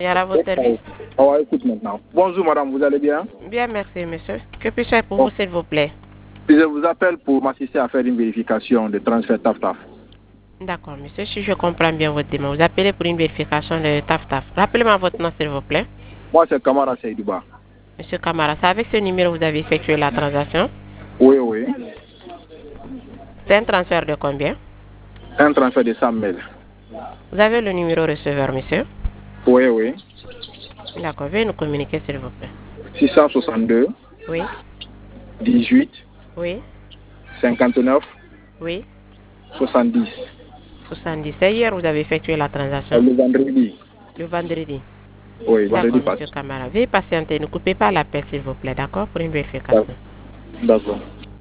Et à votre service. On écoute maintenant. Bonjour madame, vous allez bien? Bien, merci monsieur. Que puis-je faire pour vous, s'il vous plaît? Je vous appelle pour m'assister à faire une vérification de transfert TAF-TAF. D'accord, monsieur, si je comprends bien votre demande, vous appelez pour une vérification de TAF-TAF. Rappelez-moi votre nom, s'il vous plaît. Moi, c'est Kamara Seydouba. Monsieur Kamara, c'est avec ce numéro que vous avez effectué la transaction? Oui, oui. C'est un transfert de combien? Un transfert de 100 000. Vous avez le numéro receveur, monsieur? Oui, oui. D'accord, veuillez nous communiquer, s'il vous plaît. 662. Oui. 18. Oui. 59. Oui. 70. 70. C'est hier vous avez effectué la transaction? Le vendredi. Le vendredi. Oui, vendredi D'accord, passé. monsieur Kamara. Veuillez patienter, ne coupez pas l'appel, s'il vous plaît, d'accord, pour une vérification. D'accord.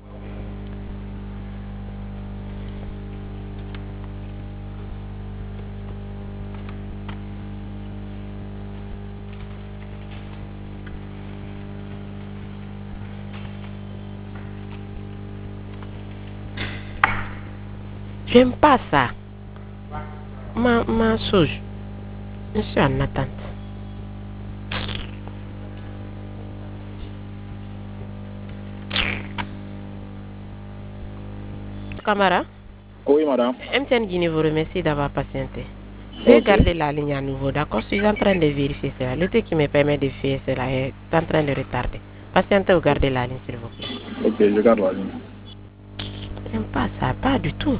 J'aime pas ça. Ma souche. Je suis en attente. Kamara? Oui, madame. MTN Guinée vous remercie d'avoir patienté. Veuillez garder la ligne à nouveau, d'accord? Je suis en train de vérifier cela. Le truc qui me permet de faire cela est en train de retarder. Patientez ou gardez la ligne, s'il vous plaît. Ok, je garde la ligne. J'aime pas ça, pas du tout.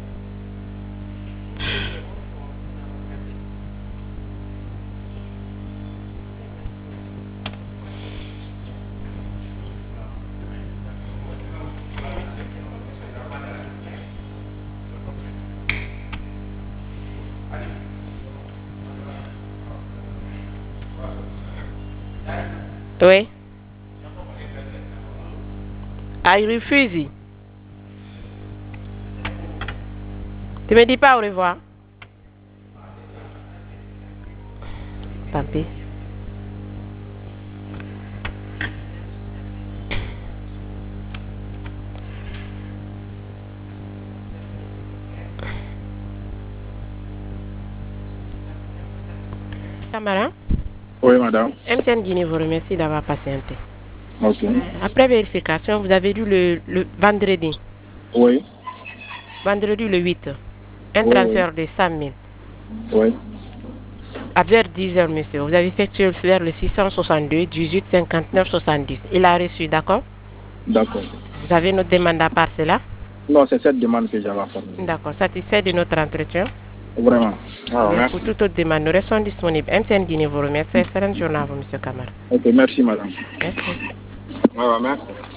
Oui. Ah, il refuse. Tu me dis pas au revoir. Tant pis. Kamara? Oui, madame. MTN Guinée vous remercie d'avoir patienté. Ok. Après vérification, vous avez dû le vendredi. Oui. Vendredi le 8. Un Oui, transfert de 100 000. Oui. À vers 10 heures, monsieur. Vous avez effectué vers le 662 18 59 70. Il a reçu, d'accord? D'accord. Vous avez notre demande à part cela? Non, c'est cette demande que j'avais à faire. D'accord. Satisfait de notre entretien? Vraiment. Ah, Oui, merci. pour toute autre demande, nous restons disponibles. MTN Guinée vous remercie. Excellente journée à vous, monsieur Kamara. Ok, merci, madame. Merci. Ouais, merci.